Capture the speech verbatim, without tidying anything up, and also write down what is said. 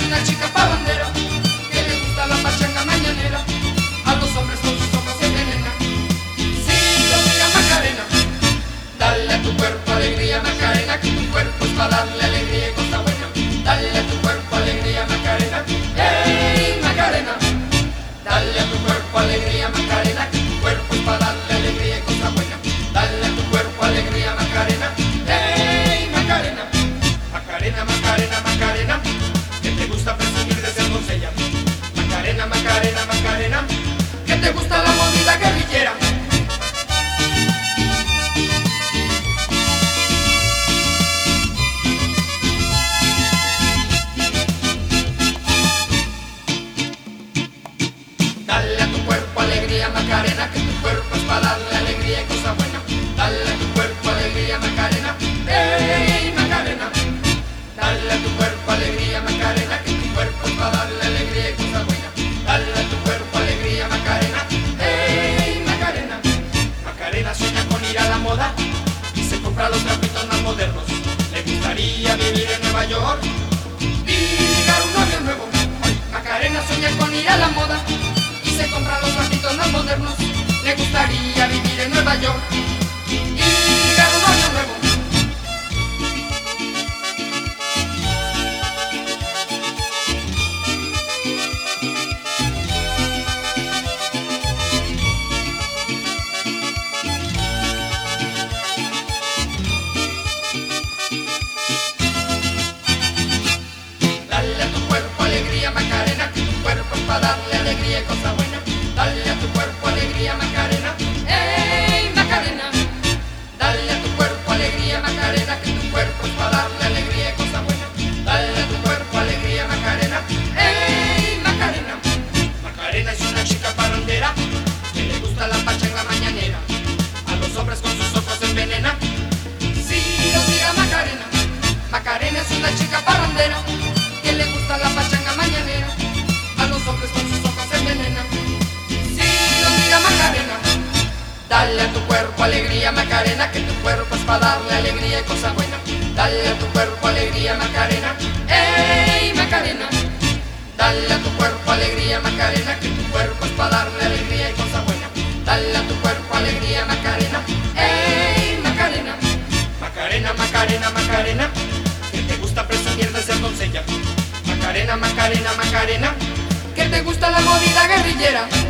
una chica parrandera que le gusta la pachanga mañanera. A los hombres con sus ojos se envenena. Si lo mira Macarena, dale a tu cuerpo alegría Macarena, que tu cuerpo es para darle alegría y cosa buena. Dale a tu cuerpo alegría Macarena, hey Macarena. Dale a tu cuerpo alegría Macarena, que tu cuerpo es para darle alegría y cosa buena. Dale a tu cuerpo alegría Macarena, hey Macarena. Macarena, Macarena, Macarena, que te gusta presumir de ser doncella. Macarena, Macarena, Macarena, que te gusta la movida guerrillera. Dale a tu cuerpo alegría Macarena, que tu cuerpo es para darle alegría y cosa buena. Dale a tu cuerpo alegría Macarena, hey Macarena. Dale a tu cuerpo alegría Macarena, que tu cuerpo es para darle alegría y cosa buena. Dale a tu cuerpo alegría Macarena, hey Macarena. Macarena sueña con ir a la moda y se compra los trapitos más modernos. Le gustaría vivir en Nueva York y ligar un novio nuevo. Macarena sueña con ir a la moda y se compra los trapitos más modernos. Le gustaría vivir en Nueva York y ligar un novio nuevo. Dale a tu cuerpo alegría Macarena, que tu cuerpo es para darle alegría y cosa buena. Dale a tu cuerpo alegría Macarena, hey Macarena. Dale a tu cuerpo alegría Macarena, que tu cuerpo es para darle alegría y cosa buena. Dale a tu cuerpo alegría Macarena, hey Macarena. Macarena es una chica parrandera que le gusta la pachanga mañanera. A los hombres con sus ojos envenena. Si lo mira Macarena, Macarena es una chica parrandera que le gusta la pachanga mañanera. A los hombres con sus ojos se envenena. Si lo mira Macarena, dale a tu cuerpo alegría Macarena, que tu cuerpo es para darle alegría y cosa buena. Dale a tu cuerpo alegría Macarena, hey Macarena. Dale a tu cuerpo alegría Macarena, que tu cuerpo es para darle alegría y cosa buena. Dale a tu cuerpo alegría Macarena, hey Macarena. Macarena, Macarena, Macarena, que te gusta presumir de ser doncella. Macarena, Macarena, Macarena, que te gusta la movida guerrillera.